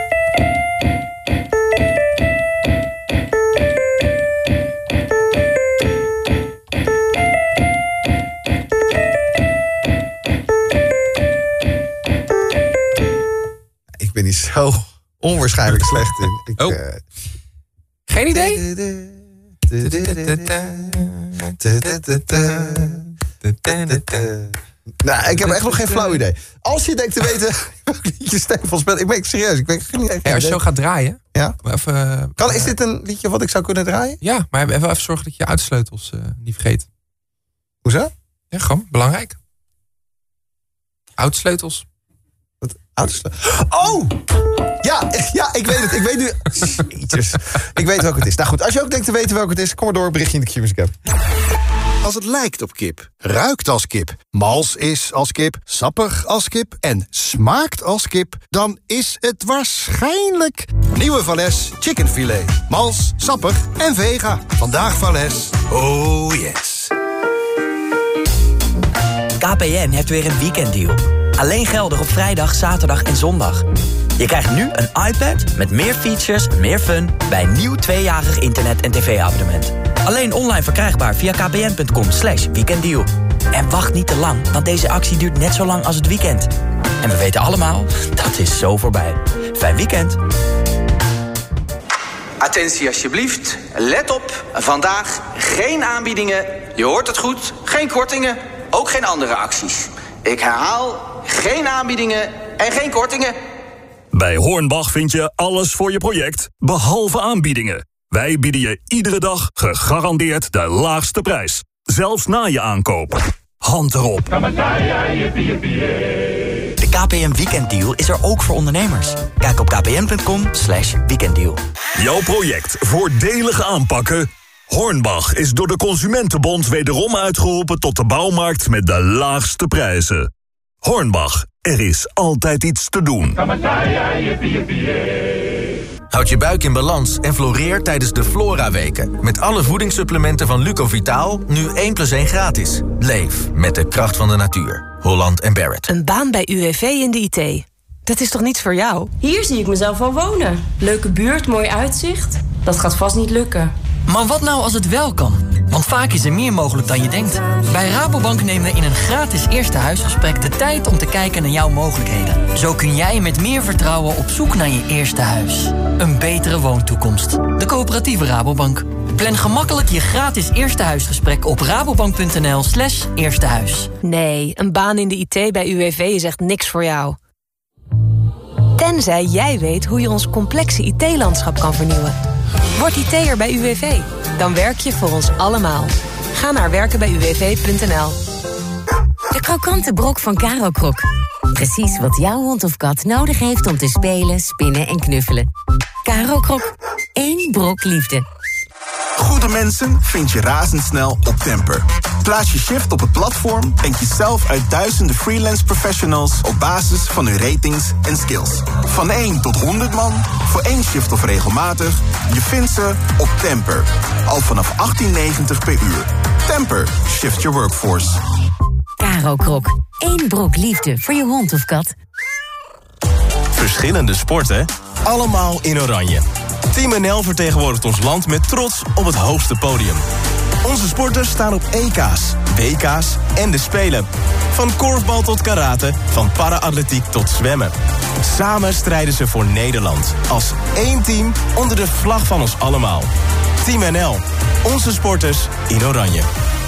Ik ben hier zo onwaarschijnlijk slecht in. Ik, oh. Uh... Geen idee? Nou, ik heb echt nog geen flauw idee. Als je denkt te weten welk liedje Stefan speelt... Ik ben serieus, ik ben geen hey, als je zo gaat draaien... Ja? Even, kan, is dit een liedje wat ik zou kunnen draaien? Ja, maar even, even zorgen dat je je uitsleutels uh, niet vergeet. Hoezo? Ja, gewoon belangrijk. Uitsleutels. Wat? Uitsleutels? Oh! Ja, ja, ik weet het. Ik weet nu... Jeetjes. Ik weet welke het is. Nou goed, als je ook denkt te weten welke het is... kom maar door, berichtje in de Q-Music app. Als het lijkt op kip, ruikt als kip, mals is als kip, sappig als kip en smaakt als kip, dan is het waarschijnlijk nieuwe Valles chickenfilet. Mals, sappig en vega. Vandaag Valles. Oh yes. K P N heeft weer een weekenddeal. Alleen geldig op vrijdag, zaterdag en zondag. Je krijgt nu een iPad met meer features, meer fun... bij een nieuw tweejarig internet- en tv-abonnement. Alleen online verkrijgbaar via kpn.com slash weekenddeal. En wacht niet te lang, want deze actie duurt net zo lang als het weekend. En we weten allemaal, dat is zo voorbij. Fijn weekend. Attentie alsjeblieft. Let op, vandaag geen aanbiedingen. Je hoort het goed, geen kortingen, ook geen andere acties. Ik herhaal, geen aanbiedingen en geen kortingen. Bij Hornbach vind je alles voor je project, behalve aanbiedingen. Wij bieden je iedere dag gegarandeerd de laagste prijs. Zelfs na je aankoop. Hand erop. De K P N Weekenddeal is er ook voor ondernemers. Kijk op kpn.com slash weekenddeal. Jouw project voordelig aanpakken? Hornbach is door de Consumentenbond wederom uitgeroepen tot de bouwmarkt met de laagste prijzen. Hornbach, er is altijd iets te doen. Houd je buik in balans en floreer tijdens de Flora-weken. Met alle voedingssupplementen van Lucovitaal, nu één plus één gratis. Leef met de kracht van de natuur. Holland en Barrett. Een baan bij U W V in de I T. Dat is toch niets voor jou? Hier zie ik mezelf wel wonen. Leuke buurt, mooi uitzicht. Dat gaat vast niet lukken. Maar wat nou als het wel kan? Want vaak is er meer mogelijk dan je denkt. Bij Rabobank nemen we in een gratis eerste huisgesprek de tijd om te kijken naar jouw mogelijkheden. Zo kun jij met meer vertrouwen op zoek naar je eerste huis. Een betere woontoekomst. De coöperatieve Rabobank. Plan gemakkelijk je gratis eerste huisgesprek op rabobank.nl slash eerste huis. Nee, een baan in de I T bij U W V is echt niks voor jou. Tenzij jij weet hoe je ons complexe I T-landschap kan vernieuwen. Word I T'er bij U W V. Dan werk je voor ons allemaal. Ga naar werken bij u w v punt n l. De krokante brok van Caro Krok. Precies wat jouw hond of kat nodig heeft om te spelen, spinnen en knuffelen. Caro Krok. Eén brok liefde. Goede mensen vind je razendsnel op Temper. Plaats je shift op het platform en kies zelf uit duizenden freelance professionals op basis van hun ratings en skills. Van één tot honderd man, voor één shift of regelmatig, je vindt ze op Temper. Al vanaf achttien negentig per uur. Temper, shift your workforce. Caro Krok. Eén brok liefde voor je hond of kat. Verschillende sporten, allemaal in oranje. Team N L vertegenwoordigt ons land met trots op het hoogste podium. Onze sporters staan op E K's, W K's en de Spelen. Van korfbal tot karate, van para-atletiek tot zwemmen. Samen strijden ze voor Nederland. Als één team onder de vlag van ons allemaal. Team N L, Onze sporters in oranje.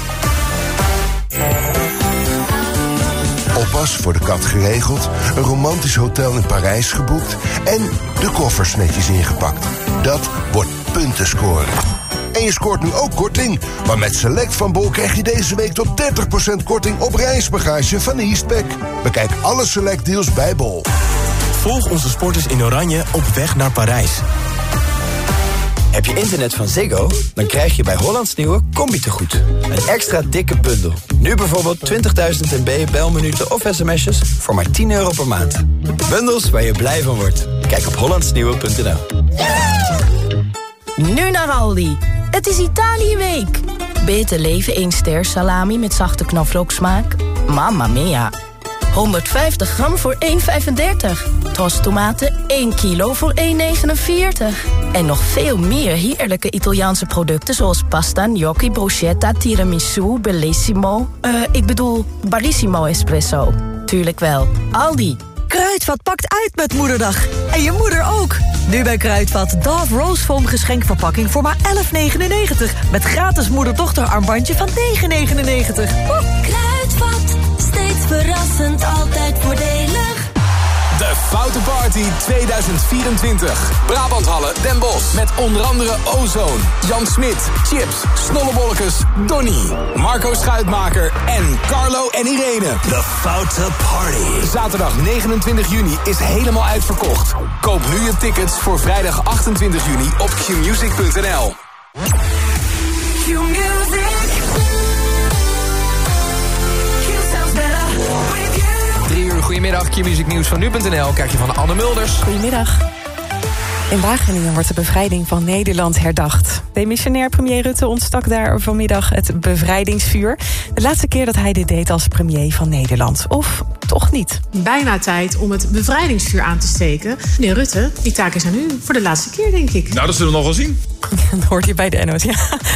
Oppas voor de kat geregeld, een romantisch hotel in Parijs geboekt en de koffers netjes ingepakt. Dat wordt punten scoren. En je scoort nu ook korting. Maar met Select van Bol krijg je deze week tot dertig procent korting op reisbagage van Eastpak. Bekijk alle Select deals bij Bol. Volg onze sporters in oranje op weg naar Parijs. Heb je internet van Ziggo? Dan krijg je bij Hollands Nieuwe Combi-tegoed. Een extra dikke bundel. Nu bijvoorbeeld twintigduizend MB belminuten of sms'jes voor maar tien euro per maand. Bundels waar je blij van wordt. Kijk op hollandsnieuwe punt n l. Nu naar Aldi. Het is Italië week. Beter leven één ster salami met zachte knoflooksmaak. Mamma mia. honderdvijftig gram voor één vijfendertig. Tros tomaten één kilo voor één negenenveertig. En nog veel meer heerlijke Italiaanse producten zoals pasta, gnocchi, bruschetta, tiramisu, bellissimo. Uh, ik bedoel, barissimo espresso. Tuurlijk wel. Aldi. Kruidvat pakt uit met Moederdag. En je moeder ook. Nu bij Kruidvat Dove Rosefoam geschenkverpakking voor maar elf negenennegentig. Met gratis moeder-dochter armbandje van negen negenennegentig. Kruidvat, steeds verrassend, altijd voordelig. De Foute Party tweeduizend vierentwintig. Brabanthallen Den Bosch. Met onder andere Ozone, Jan Smit, Chips, Snollebollekes, Donny, Marco Schuitmaker en Carlo en Irene. De Foute Party. Zaterdag negenentwintig juni is helemaal uitverkocht. Koop nu je tickets voor vrijdag achtentwintig juni op q music punt n l. Drie uur, goedemiddag. Q-Music Nieuws van nu punt n l krijg je van Anne Mulders. Goedemiddag. In Wageningen wordt de bevrijding van Nederland herdacht. Demissionair premier Rutte ontstak daar vanmiddag het bevrijdingsvuur. De laatste keer dat hij dit deed als premier van Nederland. Of toch niet? Bijna tijd om het bevrijdingsvuur aan te steken. Meneer Rutte, die taak is aan u voor de laatste keer, denk ik. Nou, dat zullen we nog wel zien. Dat hoort hier bij de N O S, ja.